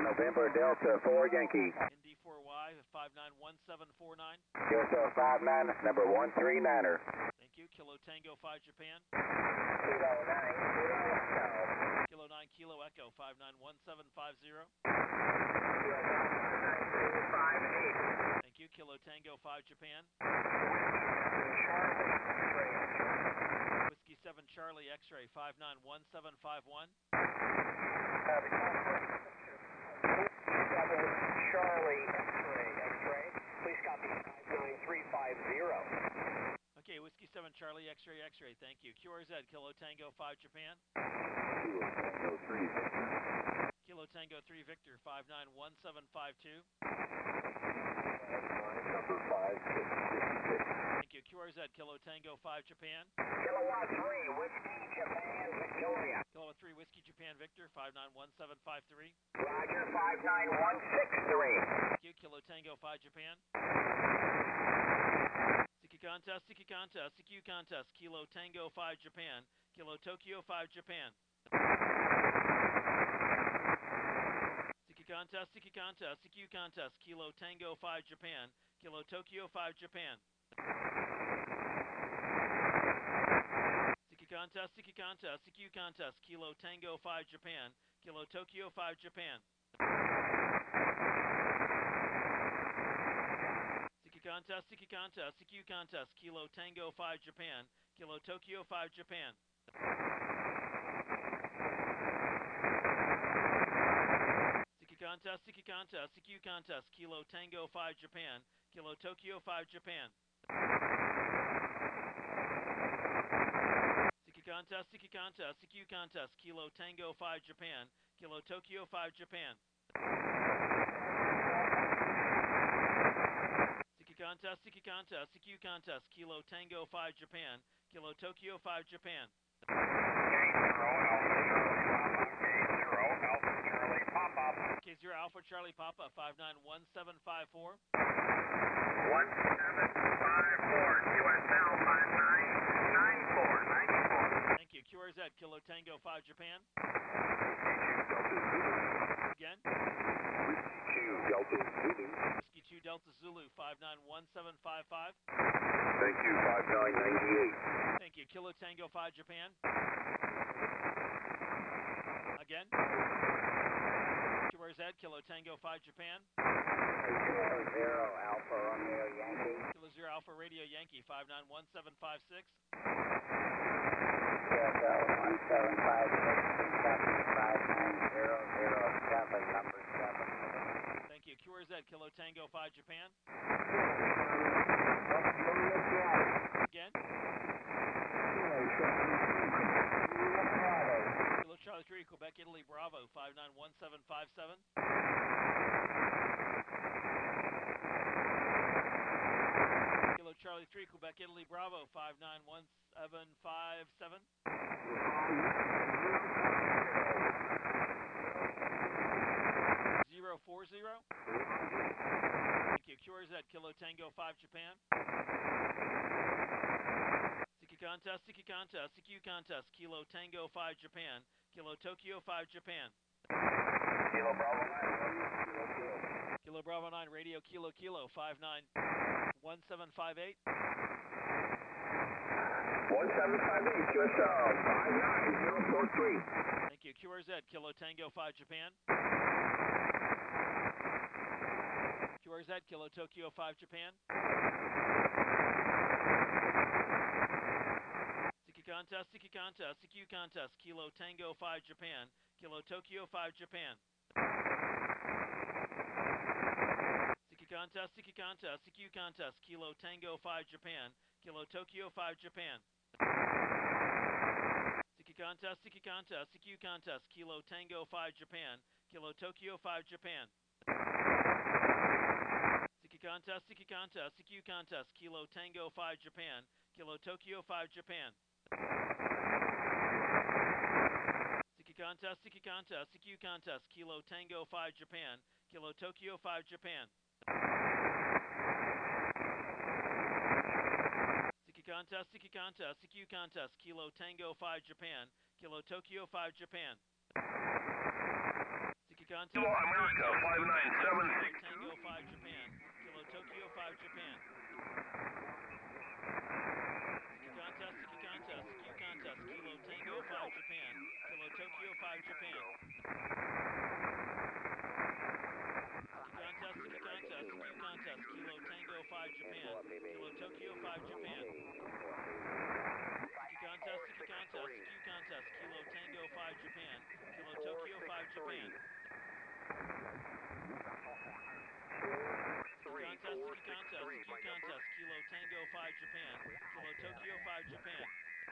November Delta 4 Yankee. ND4Y 591749. QSL 59, number 139er. Thank you. Kilo Tango 5 Japan. Kilo 9, Kilo Echo. Kilo 9 Kilo Echo 591750. Kilo 9, 258. Thank you. Kilo Tango 5 Japan. Whiskey 7 Charlie X-ray 591751. Charlie X-ray. Please copy 59350. Okay, Whiskey 7 Charlie X-ray X-ray. Thank you. QRZ Kilo Tango 5 Japan. Kilo Tango 3 Victor 591752. Number 556. Thank you. QRZ Kilo Tango 5 Japan. Kilowatt 3 Whiskey Japan Victoria. Kilowatt 3 Whiskey Japan Victor 591753. Roger 59163. Thank you. Kilo Tango 5 Japan. CQ contest, CQ contest, CQ contest. Kilo Tango 5 Japan. Kilo Tokyo 5 Japan. CQ contest, CQ contest, CQ contest. Kilo Tango 5 Japan. Kilo Tokyo 5 Japan. CQ contest, CQ contest, CQ contest. Kilo Tango 5 Japan. Kilo Tokyo 5 Japan. CQ contest, CQ contest, CQ contest. Kilo Tango 5 Japan. Kilo Tokyo 5 Japan. CQ contest, CQ contest, CQ contest. Kilo Tango 5 Japan. Kilo Tokyo 5 Japan. CQ contest, CQ contest, CQ contest. Kilo Tango 5 Japan. Kilo Tokyo 5 Japan. CQ contest, CQ contest, CQ contest. Kilo Tango 5 Japan. Kilo Tokyo 5 Japan. K0 Alpha Charlie Papa 591754. 1754 QSL 5994. Thank you. QRZ Kilo Tango 5 Japan. Again. Whiskey 2 Delta Zulu 591755. Thank you, 5998. Thank you. Kilo Tango 5 Japan. Again. QRZ Kilo Tango 5 Japan. Kilo 0 Alpha Romeo Yankee. Kilo 0 Alpha Radio Yankee 591756. QSL 1756, number 7. Thank you. QRZ Kilo Tango 5 Japan. Again. Kilo Charlie 3 Quebec Italy Bravo 591757. Kilo Charlie 3 Quebec Italy Bravo 591757. 040. Thank you. QRZ Kilo Tango 5 Japan. CQ contest, CQ contest, CQ contest. Kilo Tango 5 Japan. Kilo Tokyo 5 Japan. Kilo Bravo 9. Kilo Bravo 9 Radio Kilo Kilo 591758. 1758 QSL 59043. Thank you. QRZ Kilo Tango 5 Japan. QRZ Kilo Tokyo 5 Japan. CQ contest, CQ contest, CQ contest. Kilo Tango 5 Japan. Kilo Tokyo 5 Japan. CQ contest, CQ contest, CQ contest. Kilo Tango 5 Japan. Kilo Tokyo 5 Japan. CQ contest, CQ contest, CQ contest. Kilo Tango 5 Japan. Kilo Tokyo 5 Japan. CQ contest, CQ contest, CQ contest. Kilo Tango 5 Japan. Kilo Tokyo 5 Japan. CQ contest, CQ contest, CQ contest. Kilo Tango 5 Japan. Kilo Tokyo 5 Japan. CQ contest, CQ contest, CQ contest. Kilo Tango 5 Japan. Kilo Tokyo 5 Japan. CQ contest, Kilo Tiki America, contest, 5976. Kilo Tango 5 Japan, Kilo Tokyo 5 Japan. Tiki contest, Q contest, Kilo Tango 5 Japan, Kilo Tokyo 5 Japan. Tiki contest, Q contest, Kilo Tango 5 Japan, Kilo Tokyo 5 Japan. Tiki contest, Q contest, Kilo Tango 5 Japan, Kilo Tokyo 5 Japan. Tiki contest, Q contest, Kilo Tango 5 Japan, Kilo Tokyo 5 Japan.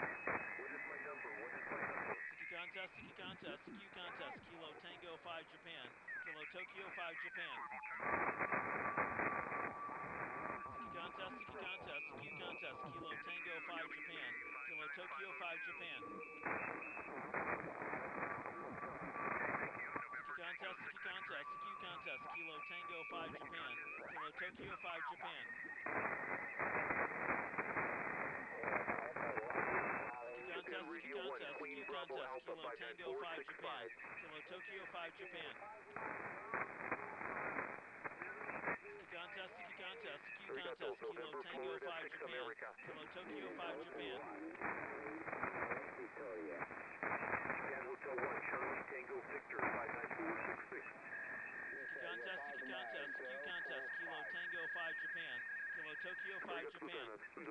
Tiki contest, Q contest, Kilo Tango 5 Japan, Kilo Tokyo 5 Japan. Tiki contest, Q contest, Kilo Tango 5 Japan, Kilo Tokyo 5 Japan. Tiki contest, Q contest, Kilo Tango 5 Japan, Kilo Tokyo 5 Japan. Tiki contest, Q contest, Kilo Tango 5 Japan, Kilo Tokyo 5 Japan. Tiki contest, Kilo Tango 5 Japan, Kilo Tokyo 5 Japan. Tiki contest, Q contest, Kilo Tango 5 Japan, Kilo Tokyo 5 Japan.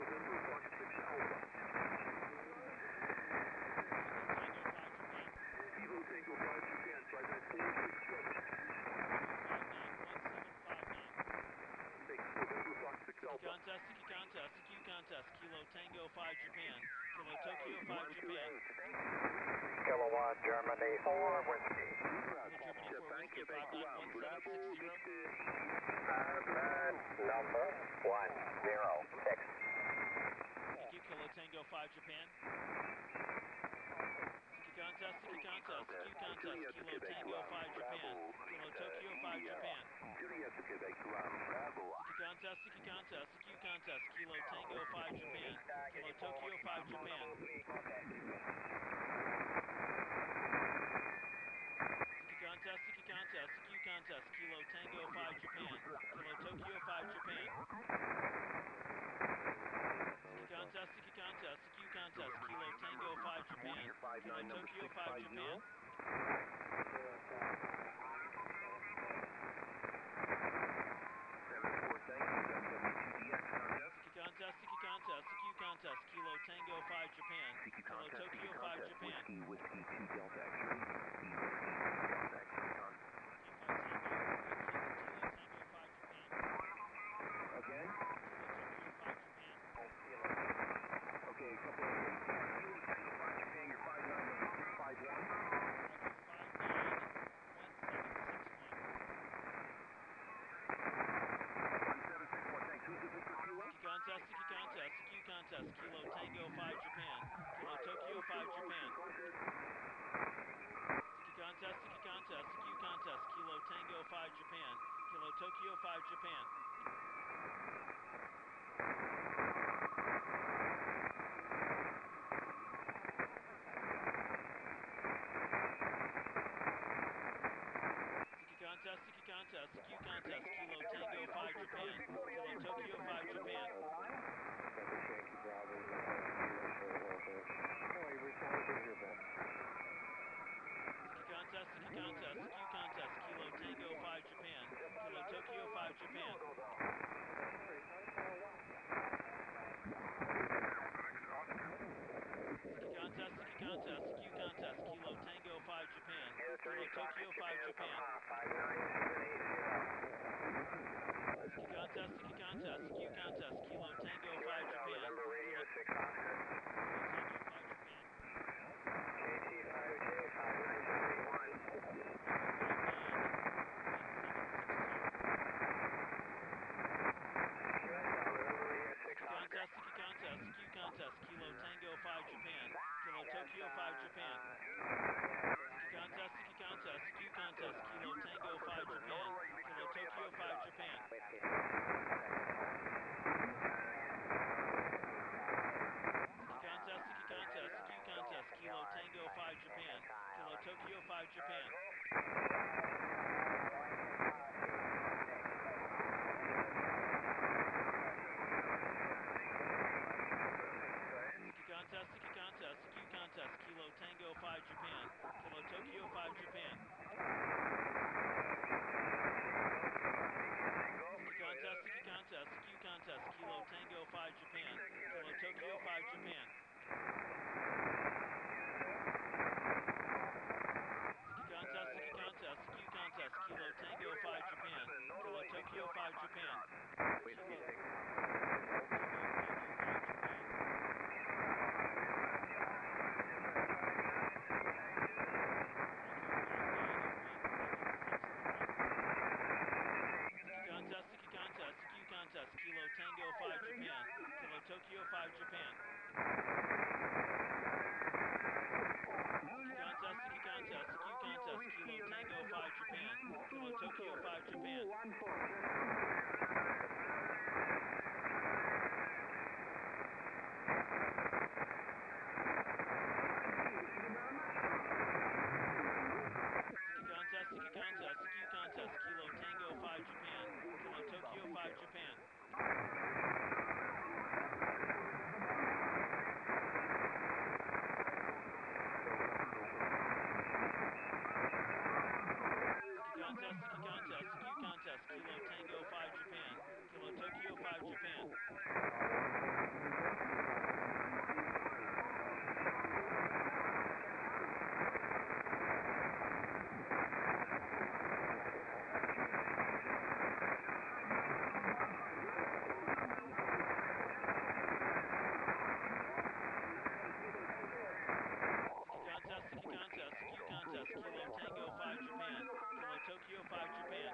Tiki contest, Q contest, Kilo Tango 5 Japan, Kilo Tokyo 5 Japan. Kilowatt Germany 4 Whiskey. Germany 4 Whiskey 591760. Number 106. Thank you, Kilo Tango 5 Japan. Tiki contest, Q contest, Kilo Tango 5 Japan, Kilo Tokyo 5 Japan. Tiki contest, Q contest, Kilo Tango 5 Japan, Kilo Tokyo 5 Japan. Tiki contest, Q contest, Kilo Tango 5 Japan, Kilo Tokyo 5 Japan. Tiki contest, Q contest, Kilo Tango 5 Japan, Kilo Tokyo 5 Japan. Tiki contest, Q contest, Kilo Tango 5 Japan, Kilo Tokyo 5 Japan. Whiskey 2 Delta X-ray. Again? Okay, couple of things. Kilo Tango 5 Japan, you're 5951. Tiki contest, Q contest, Kilo Tango 5 Japan, Kilo Tokyo 5 Japan. Tiki contest, Q contest, Kilo Tango 5 Japan, Kilo Tokyo 5 Japan. Tiki contest, Q contest, Kilo Tango 5 Japan, Kilo Tokyo 5 Japan. Tiki contest, Q contest, Kilo Tango 5 Japan, Kilo Tokyo 5 Japan. Tiki contest, Q contest, Kilo Tango 5 Japan, Kilo Tokyo 5 Japan. Tiki contest, Q contest, Kilo Tango 5 Japan, Kilo contest, Q contest, Kilo Tango 5 Japan, Kilo Tokyo 5 Japan. Contest, Q contest, Kilo Tango 5 Japan, Kilo Tokyo 5 Japan. Contest, Q contest, Kilo Tango 5 Japan, Kilo Tokyo 5 Japan. Tokyo 5 Japan. Whiskey 6. Contest, Kilo Tango 5 Japan, Kilo Tokyo 5 Japan. Contest, Kilo Tango 5 Japan, Kilo Tokyo 5 Japan. Contest, Kilo Tango 5 Japan, Kilo Tokyo 5 Japan. Contest, Kilo Tango 5 Japan, Kilo Tokyo 5 Japan. Contest, Kilo Tango 5 Japan, Kilo Tokyo 5 Japan.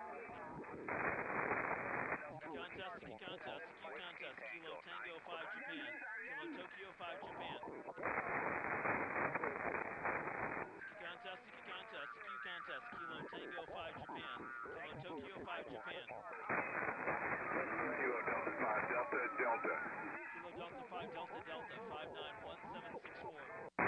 Contest, Kilo Tango 5 Japan, Kilo Tokyo 5 Japan. Contest, Kilo Tango 5 Japan, Kilo Tokyo 5 Japan. Kilo Delta 5 Delta Delta. Kilo Delta 5 Delta Delta 591764.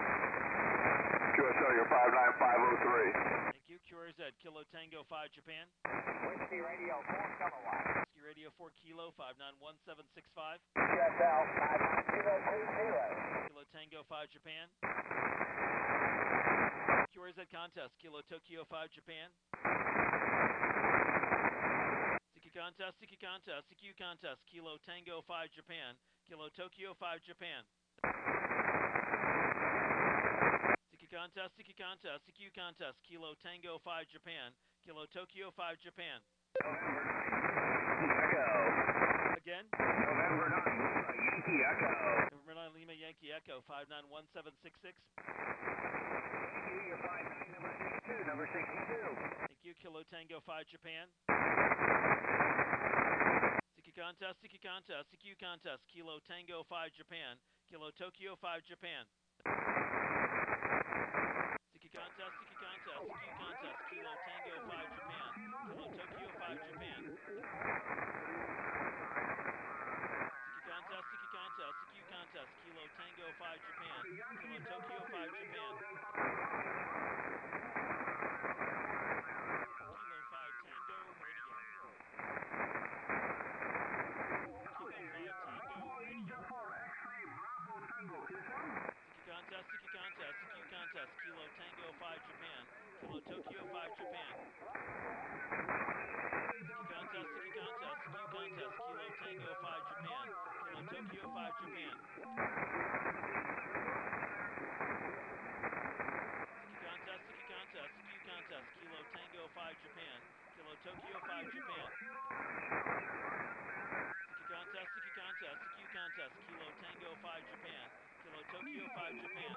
QSL, you're 59503. Thank you. QRZ, Kilo Tango 5 Japan. Whiskey Radio 4 Kilowatt. Whiskey Radio 4 Kilo 591765. QSL 59020. Kilo Tango 5 Japan. QRZ Contest, Kilo Tokyo 5 Japan. CQ Contest, Kilo Tango 5 Japan, Kilo Tokyo 5 Japan. CQ Contest, Kilo Tango 5 Japan, Kilo Tokyo 5 Japan. Echo. Again? November 9, Yankee Echo. November 9 Lima Yankee Echo 591766. You're 5 number 62. Thank you. Kilo Tango 5 Japan. CQ Contest, Kilo Tango 5 Japan, Kilo Tokyo 5 Japan. CQ Contest, Kilo Tango 5 Japan, Kilo Tokyo 5 Japan. CQ Contest, Kilo Tango 5 Japan, Kilo Tokyo 5 Japan. Kilo 5 Tango Radio. Kilo 5 Tango Radio. CQ Contest, Kilo Tango 5 Japan, Kilo Tokyo 5 Japan. CQ Contest, Kilo Tango 5 Japan, Kilo Tokyo 5 Japan. CQ Contest, Kilo Tango 5 Japan, Kilo Tokyo 5 Japan. CQ Contest, Kilo Tango 5 Japan, Kilo Tokyo 5 Japan.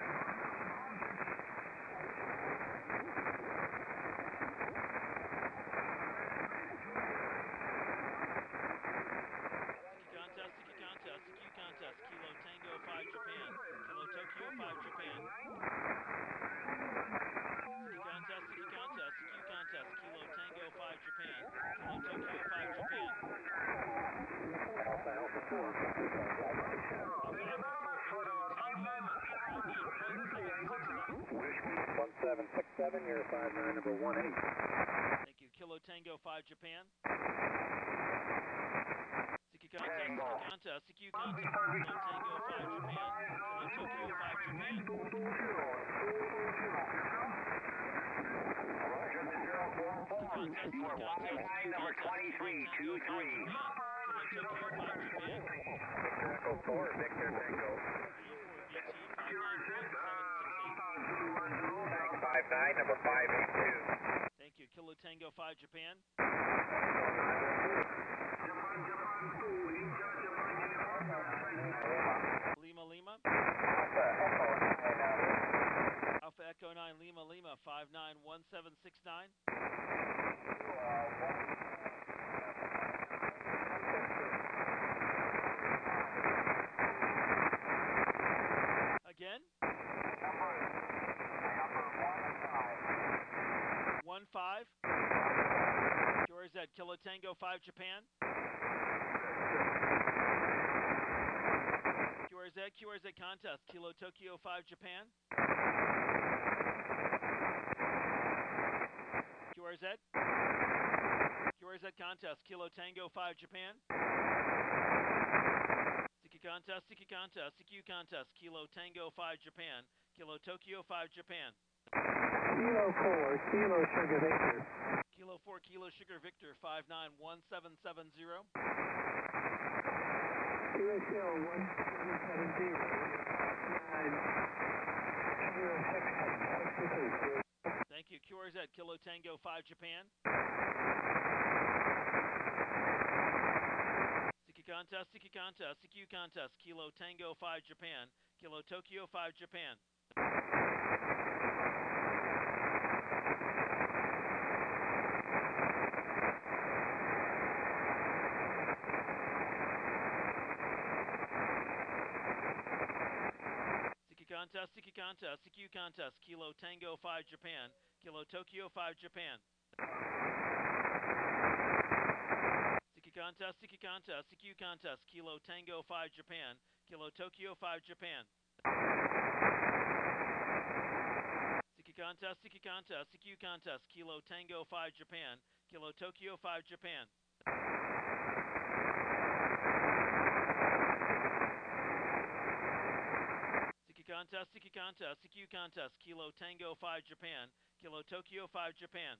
CQ Contest, Kilo Tango 5 Japan, Kilo Tokyo 5 Japan. CQ Contest, Kilo Tango 5 Japan, Kilo Tokyo 5 Japan. Alpha 4. Alpha 4 Victor Tango 1767, you're 59 number 18. Thank you. Kilo Tango 5 Japan. CQ Contest, Kilo Tango 5 Japan, Kilo Tokyo 5 Japan. Number 23, Kilo Tokyo 5 Japan. Victor Echo 4, Victor Tango. Radio 4 BT 591768. Tank 59 number 582. Thank you. Kilo Tango 5 Japan. Lima Lima 591769. Again? 1-5. QRZ, Kilo Tango 5 Japan. QRZ contest, Kilo Tokyo 5 Japan. QRZ contest, Kilo Tango 5 Japan. Siki contest, CQ contest, Kilo Tango 5 Japan. Kilo Tokyo 5 Japan. Kilo 4, Kilo Sugar Victor. Kilo 4, Kilo Sugar Victor 591770. QSL 1770. 9, Thank you. QRZ, Kilo Tango 5 Japan. Siki contest, CQ contest, Kilo Tango 5 Japan. Kilo Tokyo 5 Japan. Siki contest, CQ contest, Kilo Tango 5 Japan. Kilo Tokyo 5 Japan. Siki contest, CQ contest, Kilo Tango 5 Japan. Kilo Tokyo 5 Japan. Siki contest, CQ contest, Kilo Tango 5 Japan. Kilo Tokyo 5 Japan. Siki contest, CQ contest, Kilo Tango 5 Japan. Kilo Tokyo 5 Japan.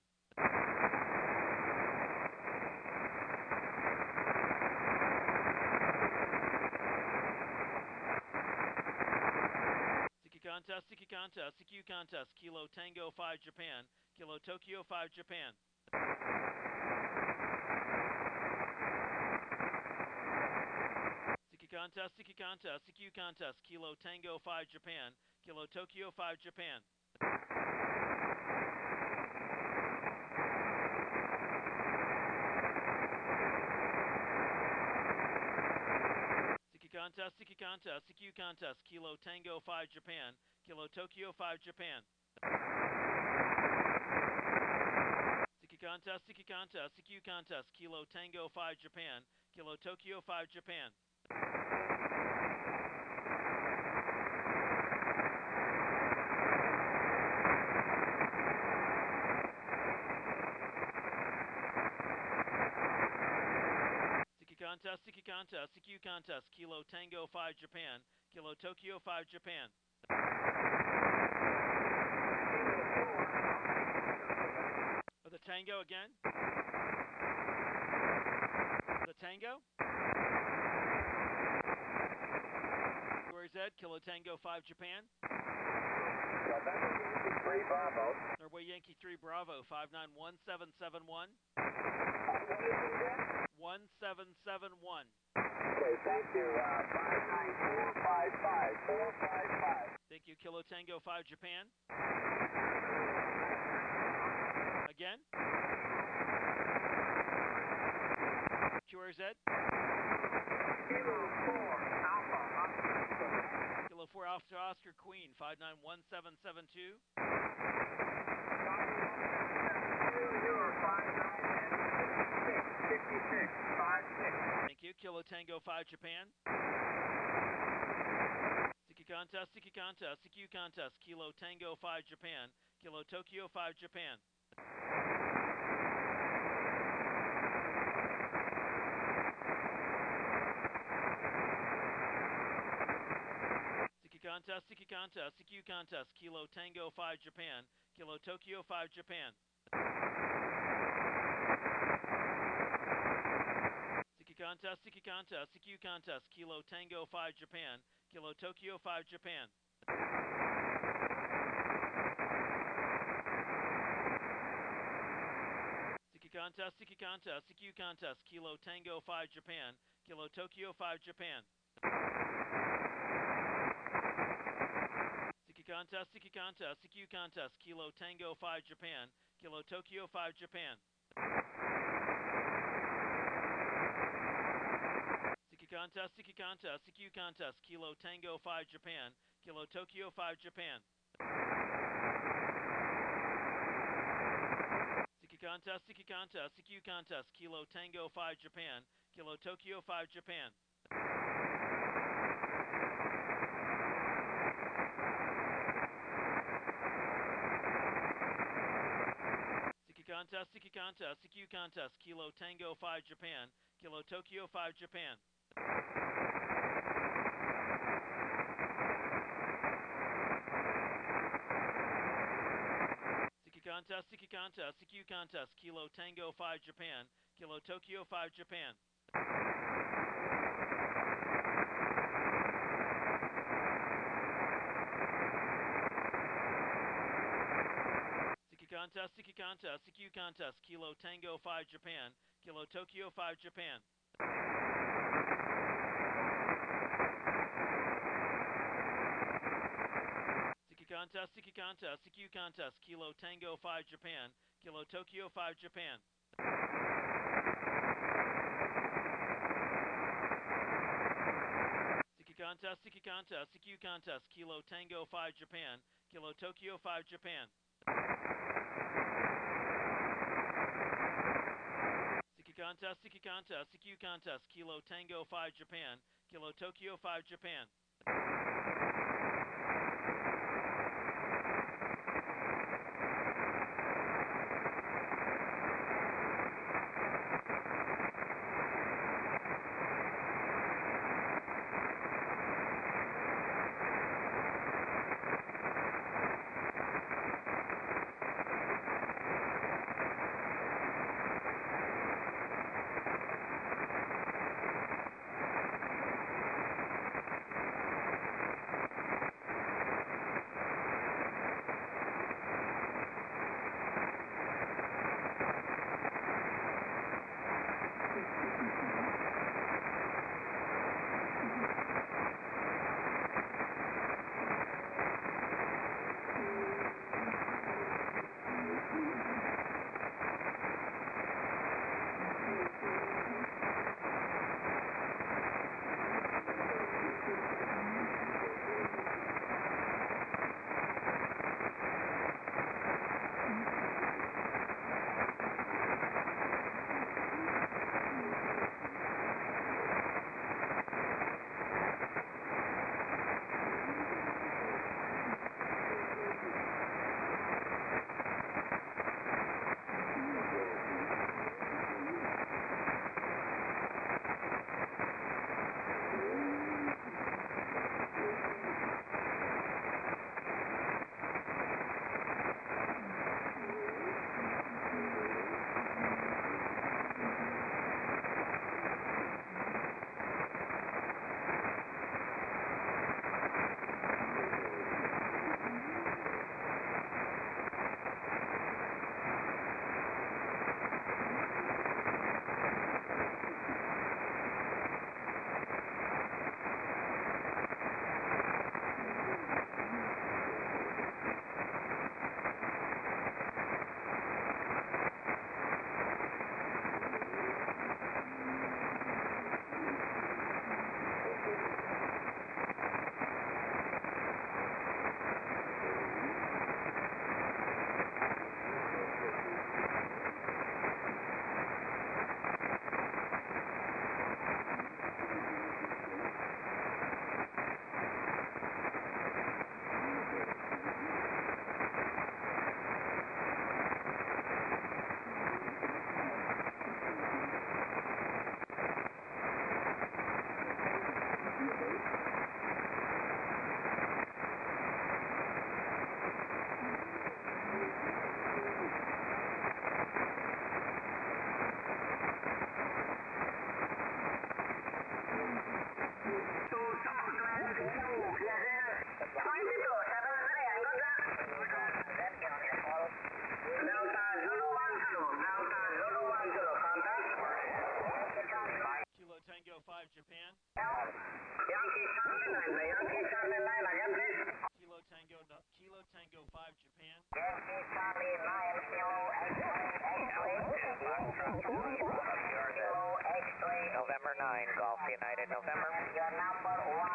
Siki contest, CQ contest, Kilo Tango 5 Japan. Kilo Tokyo 5 Japan. Siki contest, CQ contest, Kilo Tango 5 Japan. Kilo Tokyo 5 Japan. Siki contest, CQ contest, Kilo Tango 5 Japan. Kilo Tokyo 5 Japan. Siki contest, CQ contest, Kilo Tango 5 Japan. Kilo Tokyo 5 Japan. Siki contest, CQ contest, Kilo Tango 5 Japan. Kilo Tokyo 5 Japan. The Tango again? The Tango? QRZ, Kilo Tango 5 Japan. November Yankee 3 Bravo. Norway Yankee 3 Bravo 591771. 1771. Okay, thank you. 59455455. Thank you, Kilo Tango 5 Japan. Again? QRZ? Kilo 4 Alpha. Kilo 4 Alpha Oscar Queen 591772. Thank you, Kilo Tango 5 Japan. Siki contest, CQ contest, Kilo Tango 5 Japan. Kilo Tokyo 5 Japan. Siki contest, CQ contest, Kilo Tango 5 Japan. Kilo Tokyo 5 Japan. Siki contest, CQ contest, Kilo Tango 5 Japan. Kilo Tokyo 5 Japan. Siki contest, CQ contest, Kilo Tango 5 Japan. Kilo Tokyo 5 Japan. Siki Siki contest, CQ contest, Kilo Tango 5 Japan, Kilo Tokyo 5 Japan. Siki contest, CQ contest, Kilo Tango 5 Japan, Kilo Tokyo 5 Japan. Siki contest, CQ contest, Kilo Tango 5 Japan, Kilo Tokyo 5 Japan. Siki contest, CQ contest, Kilo Tango 5 Japan, Kilo Tokyo 5 Japan. Siki contest, CQ contest, Kilo Tango 5 Japan, Kilo Tokyo 5 Japan. Siki contest, CQ contest, Kilo Tango 5 Japan, Kilo Tokyo 5 Japan. Siki contest, CQ contest, Kilo Tango 5 Japan, Kilo Tokyo 5 Japan. Siki contest, CQ contest, Kilo Tango 5 Japan, Kilo Tokyo 5 Japan. Siki contest, CQ contest, Kilo Tango 5 Japan, Kilo Tokyo 5 Japan. Kilo X3. November 9, Golf United November. Your number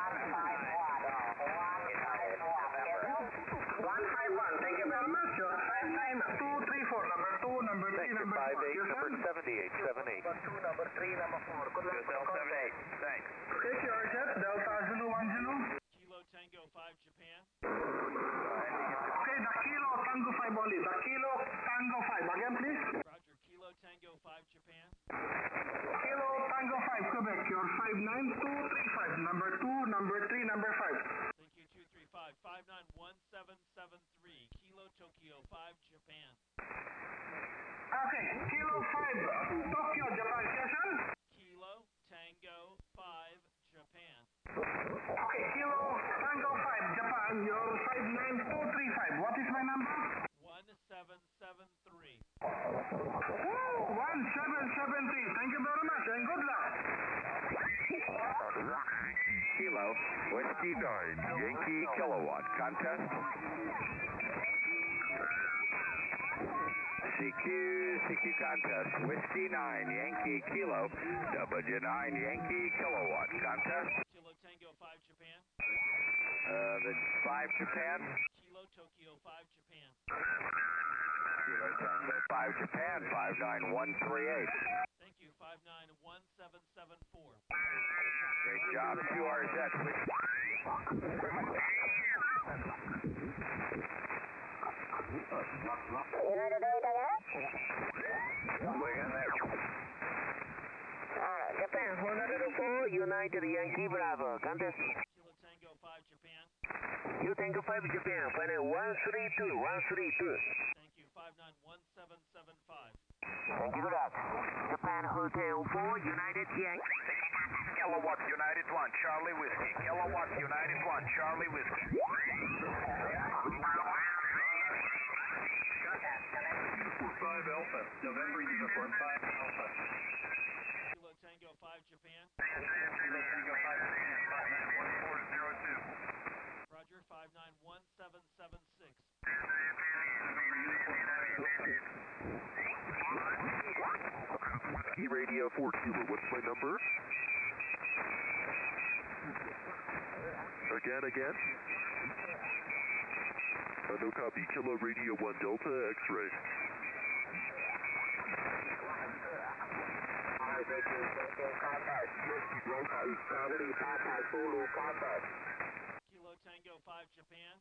151. United November. 151, thank you very much. Your 59234, number 2, number 3, number 4. Your number son? 7878. Number 2, number 3, number 4. Good luck. Del 78. Thanks. Take your jet, Delta Zulu 10. Kilo Tango 5 Japan. Okay, the Kilo Tango 5 only. The Kilo Tango 5. Again, please. Roger, Kilo Tango 5 Japan. Kilo Tango 5, Quebec. Your 59235. Number 2, number 3, number 5. Thank you, 235. 591773. Kilo Tokyo 5 Japan. Okay, Kilo 5, Tokyo, Japan. Station? Kilo Tango 5 Japan. Okay, Kilo Tango 5, Japan. Your 59235. What is my number? 1773. 1773. Thank you very much and good luck. Kilo, Whiskey 9, Yankee Kilowatt contest. CQ contest, Whiskey 9, Yankee Kilo, W9 Yankee Kilowatt contest. Kilo Tango 5 Japan. The 5 Japan. Kilo Tokyo 5 Japan. Kilo Tango 5 Japan, 59138. Thank you, 591774. Great job, QRZ. United Data, yes? Japan, Honda 4, United Yankee Bravo, contest. Kilo Tango 5 Japan. You Tango 5 Japan, final 132, 132. Thank you, 591775. Thank you, good luck. Japan Hotel 4, United Yankee. Kilowatt United 1, Charlie Whiskey. Kilowatt United 1, Charlie Whiskey. 5 Alpha, November Uniform 5 Alpha. Kilo Tango 5 Japan. Kilo Tango 5 Japan, 591402. Roger, 591776. Radio 4 Kilo, what's my number? Again? No copy, Kilo Radio 1 Delta X-ray. Kilo Tango 5 Japan.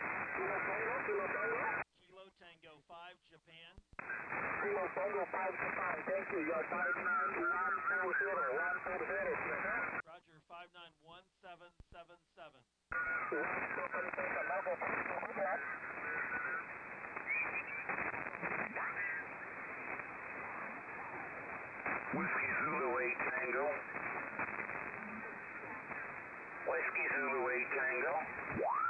Kilo Tango 5 Japan. Kilo Tango 5 Japan, thank you. Your 59140, 140. Roger, 591777. Whiskey Zulu 8 Tango. Whiskey Zulu 8 Tango.